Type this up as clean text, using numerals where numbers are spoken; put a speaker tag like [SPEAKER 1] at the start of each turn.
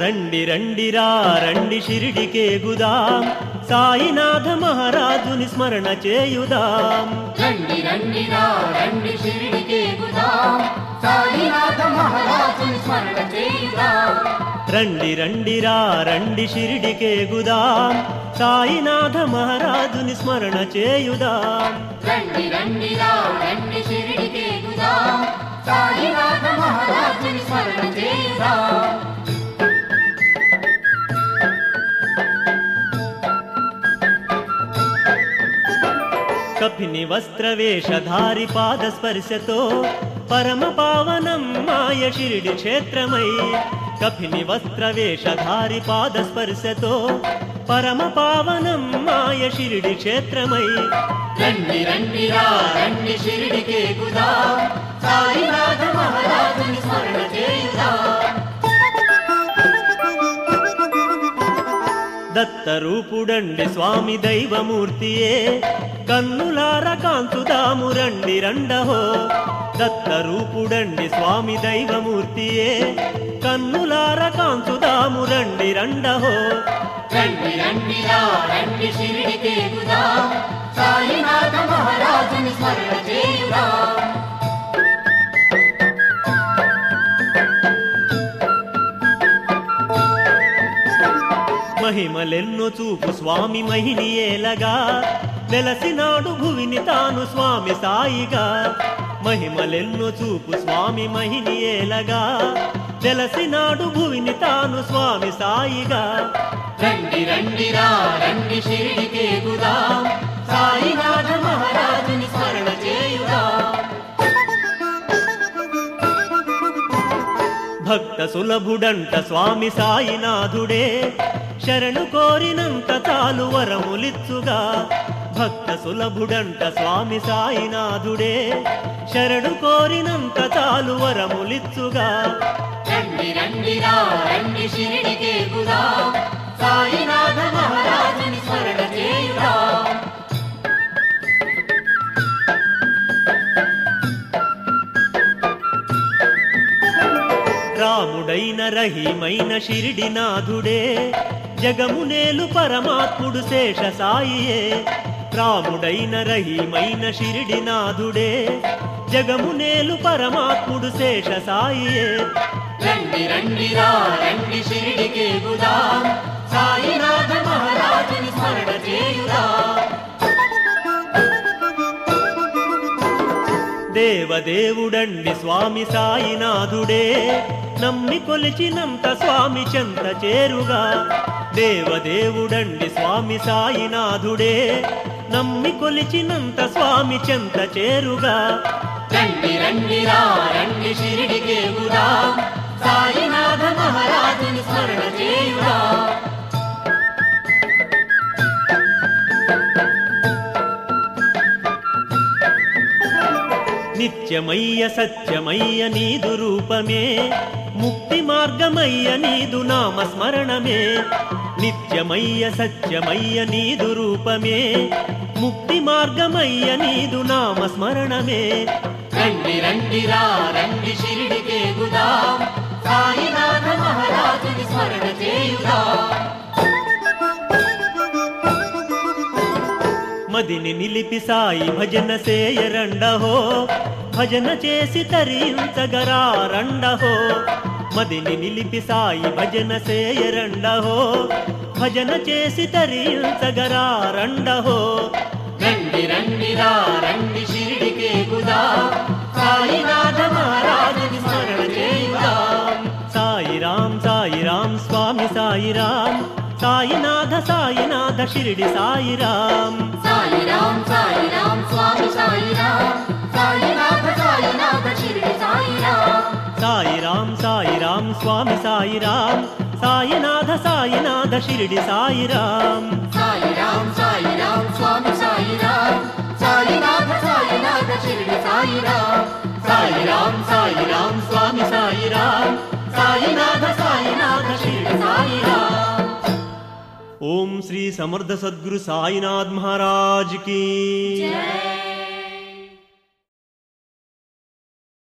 [SPEAKER 1] రండి రండిరా రండి షిరిడికే గుదాం, సాయినాథ మహారాజుని స్మరణ చేయుదాం.
[SPEAKER 2] రండి రండిరా రండి షిరిడికే గుదాం, సాయినాథ మహారాజుని స్మరణ చేయుదాం.
[SPEAKER 1] రండి రండిరా రండి షిరిడికే గుదాం, సాయినాథ మహారాజుని స్మరణ చేయుదాం.
[SPEAKER 2] రండి రండిరా రండి షిరిడికే గుదాం, సాయినాథ మహారాజుని స్మరణ చేయుదాం.
[SPEAKER 1] కపిని వస్త్రవేషధారి పాదస్పర్శతో పరమ పావనం మాయ షిరిడి క్షేత్రమై. కపిని వస్త్రవేషధారి పాదస్పర్శతో పరమ పావనం మాయ షిరిడి క్షేత్రమై.
[SPEAKER 2] రండి రండిరా రండి షిరిడికే గుదాం, సాయినాథ మహారాజుని స్మరణ చేయుదాం.
[SPEAKER 1] దత్తరూపుడండి స్వామి దైవమూర్తియే, కన్నులార కాంతుదాము రండి రండహో. దత్తరూపుడండి స్వామి దైవమూర్తియే, కన్నులార కాంతుదాము రండి రండహో.
[SPEAKER 2] రండి రండిరా రండి షిరిడికే గుదాం, సాయినాథ మహారాజుని స్మరణ చేయుదాం.
[SPEAKER 1] మహిమలెన్నో చూపు స్వామి మహిని ఏలగా, వెలసినాడు భువిని తాను స్వామి సాయిగా. మహిమలెన్నో చూపు స్వామి మహిని ఏలగా, వెలసినాడు భువిని తాను స్వామి సాయిగా.
[SPEAKER 2] రండి రండిరా రండి షిరిడికే గుదాం, సాయినాథ మహారాజుని స్మరణ చేయుదాం.
[SPEAKER 1] భక్త సులభుడంట స్వామి సాయినాథుడే, శరణు కోరినంత చాలు వరములిచ్చుగా. భక్త సులభుడంట స్వామి సాయినాథుడే, శరణు కోరినంత చాలు వరములిచ్చుగా.
[SPEAKER 2] రండి రండిరా రండి షిరిడికే గుదాం, సాయినాథ మహారాజుని స్మరణ చేయుదాం.
[SPEAKER 1] రాముడైన రహీమైన షిరిడినాథుడే, జగమునేలు పరమాత్ముడు శేష సాయియే. రాముడైన రహీమైన షిరిడినాథుడే, జగమునేలు పరమాత్ముడు శేష సాయియే.
[SPEAKER 2] రండి రండిరా రండి షిరిడికే గుదాం, సాయినాథ మహారాజుని స్మరణ చేయుదాం.
[SPEAKER 1] దేవదేవుడండి స్వామి సాయినాథుడే, నమ్మి కొలిచినంత స్వామి చెంత చేరుగా. దేవదేవుడండి స్వామి సాయినాథుడే, నమ్మి కొలిచినంత స్వామి చెంత చేరుగా.
[SPEAKER 2] రండి రండిరా రండి షిరిడికే గుదాం, సాయినాథ మహారాజుని స్మరణ చేయుదాం.
[SPEAKER 1] నిత్యమయ్య సత్యమయ్య నీదు రూపమే, ముక్తి మార్గమయ్య నీదు నామస్మరణమే. నిత్యమయ్య సత్యమయ్య నీదు రూపమే, ముక్తి మార్గమయ్య నీదు నామస్మరణమే.
[SPEAKER 2] రండి రండిరా రండి షిరిడికే గుదాం, సాయినాథ మహారాజుని స్మరణ చేయుదాం.
[SPEAKER 1] మదిని నిలిపి సాయి భజన సేయరండహో, భజన చేసి తరించగరా రండహో. మదిని నిలిపి సాయి భజన సేయరండహో, భజన చేసి తరించగరా రండహో.
[SPEAKER 2] రండి రండిరా రండి షిరిడికే గుదాం, సాయినాథ మహారాజుని స్మరణ చేయుదాం.
[SPEAKER 1] సాయిరాం సాయిరాం స్వామి సాయిరాం, సాయినాథ సాయినాథ షిరిడి సాయిరాం.
[SPEAKER 2] సాయిరాం సాయిరాం స్వామి సాయిరాం, సాయినాథ సాయినాథ షిరిడి సాయిరాం.
[SPEAKER 1] సాయిరాం సాయిరాం స్వామి సాయిరాం, సాయినాథ సాయినాథ షిరిడి సాయిరాం.
[SPEAKER 2] సాయిరాం సాయిరాం స్వామి సాయిరాం, సాయినాథ సాయినాథ షిరిడి సాయిరాం.
[SPEAKER 1] సాయిరాం సాయిరాం స్వామి సాయిరాం, సాయినాథ సాయినాథ షిరిడి సాయిరాం. ఓం శ్రీ సమర్థ సద్గురు సాయినాథ్ మహారాజ్ की
[SPEAKER 2] జై.